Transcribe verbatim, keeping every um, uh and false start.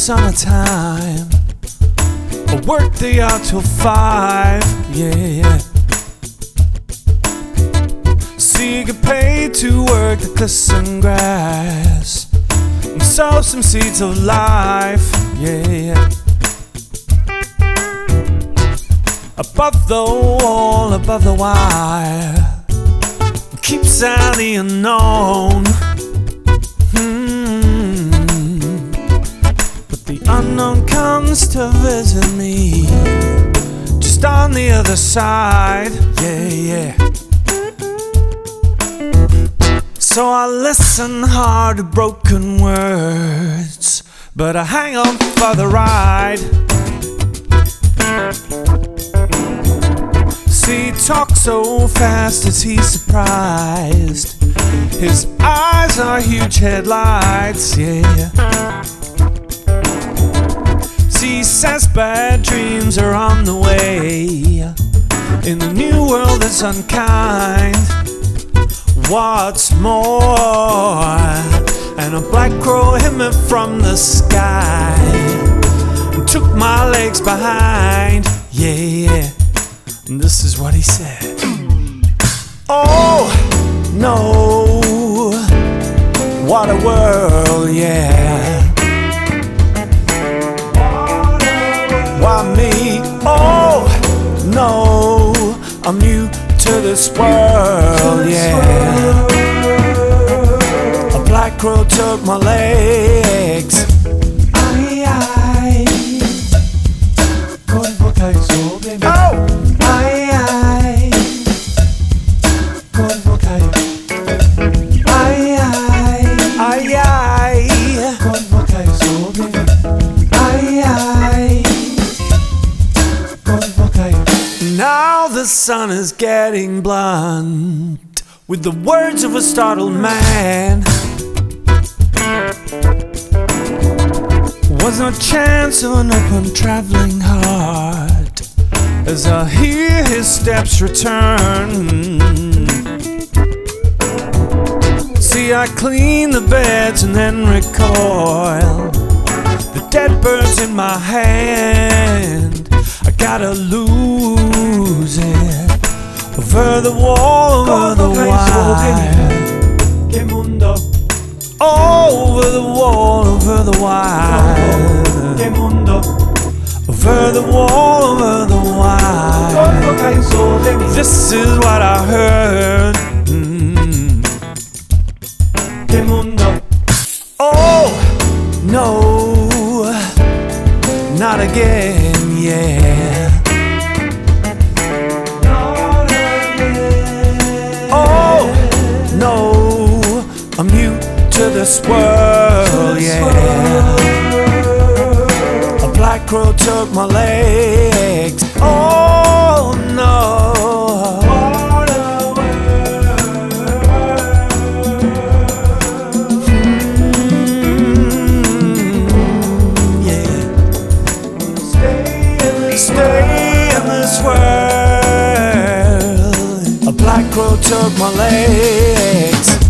summertime. I work the yard till five, yeah. See, you get paid to work the glisten grass and sow some seeds of life, yeah. Above the wall, above the wire, keeps out the unknown. Hmm. But the unknown comes to visit me, just on the other side, yeah, yeah. So I listen hard to broken words, but I hang on for the ride. See, he talks so fast as he's surprised. His eyes are huge headlights, yeah. See, he says bad dreams are on the way in the new world that's unkind. What's more, and a black crow hit me from the sky and took my legs behind, yeah, yeah. And this is what he said. Oh, no, what a world, yeah. Why me? Oh, no, I'm new to this world, yeah. A black crow took my legs. Ay, ay. Con boca y sobre mí. Oh! Ay, ay. Con boca y. Ay, ay. Ay, ay. Con boca y sobre mí. Ay, ay. Con boca y. Now the sun is getting blunt with the words of a startled man. Was no chance of an open traveling heart as I hear his steps return. See, I clean the beds and then recoil, the dead birds in my hand. I gotta lose it over the wall, over the wire. Over the wall, over the wire. Over the wall, over the wire. This is what I heard. Mm. Oh, no, not again, yeah. Oh, no, I'm new to this world, yeah. A black crow took my legs. Oh, no. Stay in this world. A black crow took my legs.